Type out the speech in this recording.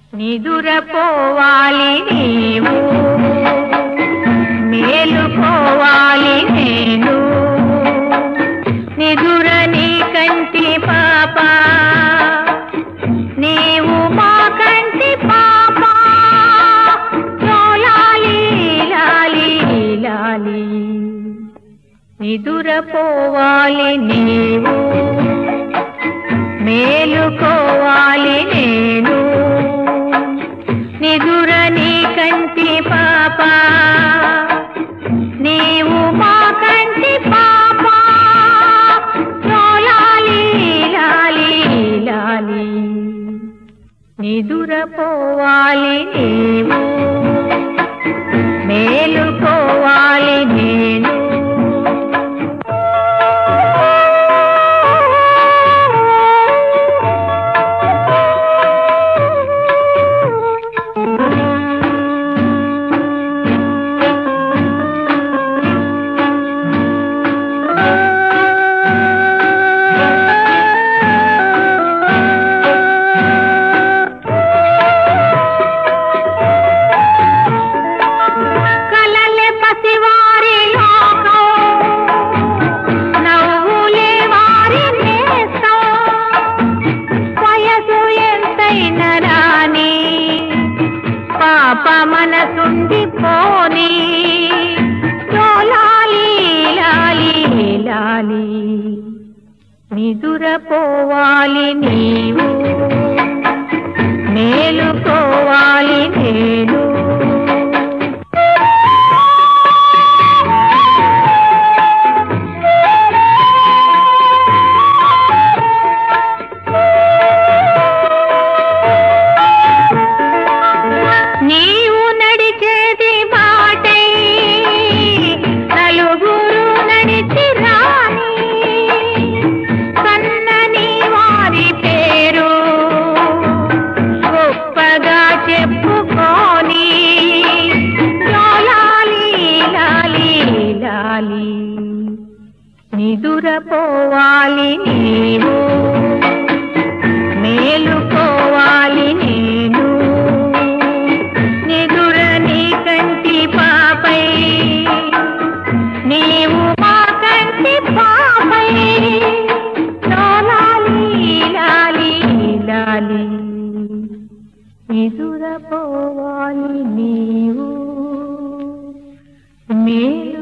నిదురపోవాలి నీవు, మేలుకోవాలి నేను. నిదుర నీ కంటి పాప, నీవు మా కంటి పాప. లాలి లాలి లాలి, నిదురపోవాలి నీవు, మేలుకోవాలి నేను. నిదుర నీ కంటి పాప, నీవు మా కంటి పాప. లాలి లాలి లాలి, నిదురపోవాలి నీవు, మేలుకోవాలి నేను. పాప మనసుండి పోనీ. లాలి లాలి లాలి, నిదురపోవాలి నీవు, మేలుకోవాలి నేను. నీవు నడిచేది బాటై నలుగురు నడిచి రాని, కన్నని వారి పేరు గొప్పగా చెప్పుకోని. లాలి లాలి లాలి, నిదురపోవాలి నీవు, మేలుకోవాలి నేను. నిదుర నీ కంటి పాపై, నీవు మా కంటి పాపై. లాలి లాలి లాలి, నిదురపోవాలి నీవు, మేలు